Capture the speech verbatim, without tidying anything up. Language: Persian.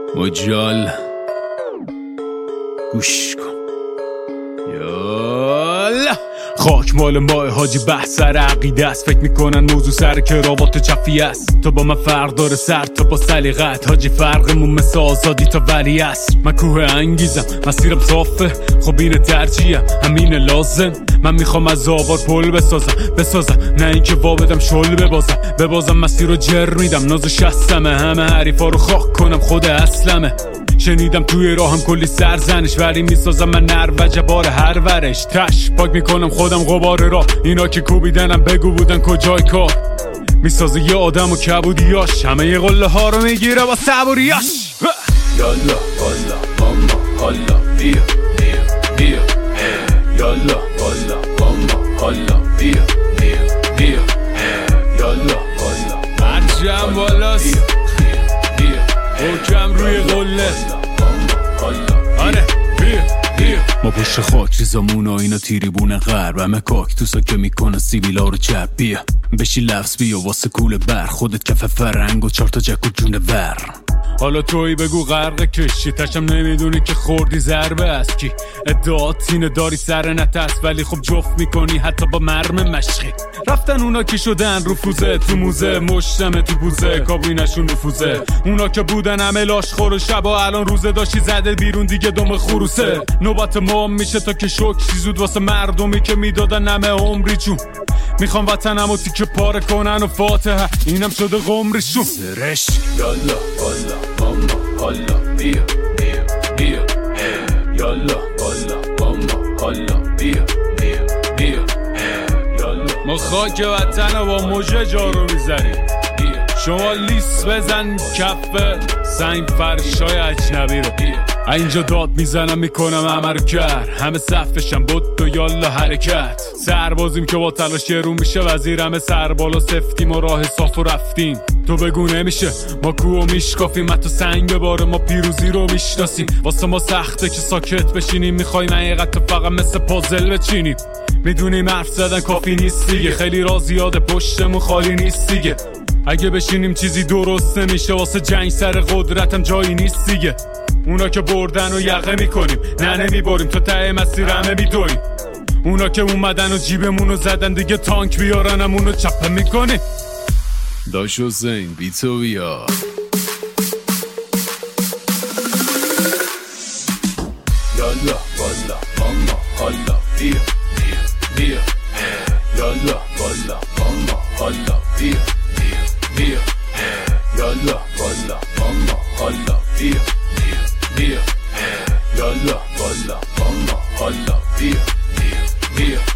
مجال گوش کن یالا. خاک مال ماه حاجی بحث سر عقیده است. فکر میکنن موضوع سر کراوات چفی است. تو با من فرق داره سر تا با سلیقت حاجی. فرقمون مثل آزادی تا ولی است. من کوه انگیزم مسیرم صافه. خب اینه ترجیحم همین لازم. من میخوام از آوار پل بسازم بسازم نه اینکه وا بدم شل ببازم ببازم. مسیر رو جر میدم ناز شستمه. همه حریفا رو خاک کنم خود اصلمه. شنیدم توی راهم کلی سرزنش ولی میسازم من نر و جبار هر ورش. تش پاک میکنم خودم غبار را. اینا که کوبیدنم بگو بودن کجای کار. میسازه یه آدم و کبودیاش. همه یه قله ها رو میگیره با صبوریاش. یالا بالا ماما حالا بیا بیا بیا. یالا بالا ماما حالا بیا بیا بیا. یالا بالا عجم بالاست حکم روی قله. آره بیا بیا. ما پشت خاک ریزامون و اینا تیریبون غرب. همه کاکتوسا که میکنه سیبیلا رو چپ. بیا بشی لفظ بیا واسه کول بر. خودت کف فرنگ و چار تا جک و جون ور. حالا توی بگو غرق کشی تشم نمیدونی که خوردی ضربه است. کی ادعات اینه داری سر نتست ولی خب جفت میکنی حتی با مرم مشقی. رفتن اونا که شدن رفوزه تو موزه. مشتمه تو بوزه کابینشون رفوزه. اونا که بودن همه لاش خور و شبا الان روزه داشتی زده بیرون دیگه دم خروسه. نوبت ما میشه تا که شکشی زود واسه مردمی که میدادن همه عمری جون. میخوام وطنمو تیکه پاره کنن و فاتحه اینم شده قمریشون. سرش یالا بالا ماما حالا بیا بیا بیا. یالا بالا ماما حالا بیا بیا بیا. یالا ما خاک وطن و با مژه جارو میزنیم. شما لیس بزن کف سنگ فرشای اجنبی رو. اینجا داد میزنم میکنم همه رو کرد. همه صفشم بود و یالا حرکت. سربازیم که با تلاش رو میشه وزیر. همه سربالا سفتیم و راه صاف و رفتیم. تو بگو نمیشه ما کوه میشکافیم. حتی سنگ باره ما پیروزی رو میشناسیم. واسه ما سخته که ساکت بشینیم. میخوایم حقیقت فقط مثل پازل بچینیم. میدونیم حرف زدن کافی نیست دیگه. خیلی را زیاده پشتمون خالی نیست دیگه. اگه بشینیم چیزی درست نمیشه. واسه جنگ سر قدرتم جایی نیست دیگه. اونا که بردن و یقه میکنیم نه نمیباریم. تا ته مسیر همه میدویم. اونا که اومدن و جیبمونو زدن دیگه تانک بیارن همونو چپه میکنیم. داش حسین بی تو بیا. یالا بالا ماما حالا بیا بیا بیا. یالا بالا ماما حالا بیا بیا بیا. یالا بالا ماما حالا بیا بیا بیا. یالا بالا ماما حالا بیا بیا بیا.